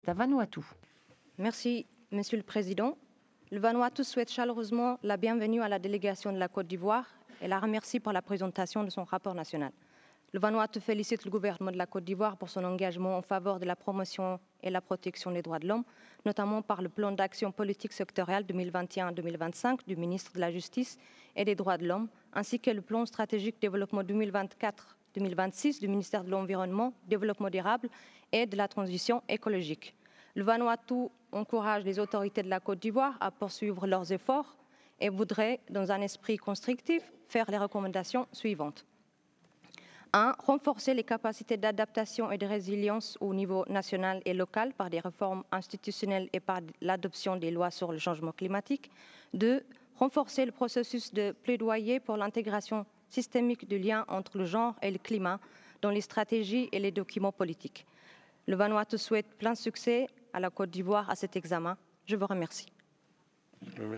à Vanuatu. Merci, Monsieur le Président. Le Vanuatu souhaite chaleureusement la bienvenue à la délégation de la Côte d'Ivoire et la remercie pour la présentation de son rapport national. Le Vanuatu félicite le gouvernement de la Côte d'Ivoire pour son engagement en faveur de la promotion et la protection des droits de l'homme, notamment par le plan d'action politique sectorielle 2021-2025 du ministre de la Justice et des Droits de l'Homme, ainsi que le plan stratégique développement 2024-2026 du ministère de l'Environnement, Développement durable et de la transition écologique. Le Vanuatu encourage les autorités de la Côte d'Ivoire à poursuivre leurs efforts et voudrait, dans un esprit constructif, faire les recommandations suivantes. 1. Renforcer les capacités d'adaptation et de résilience au niveau national et local par des réformes institutionnelles et par l'adoption des lois sur le changement climatique. 2. Renforcer le processus de plaidoyer pour l'intégration systémique du lien entre le genre et le climat dans les stratégies et les documents politiques. Le Vanuatu souhaite plein succès à la Côte d'Ivoire à cet examen. Je vous remercie.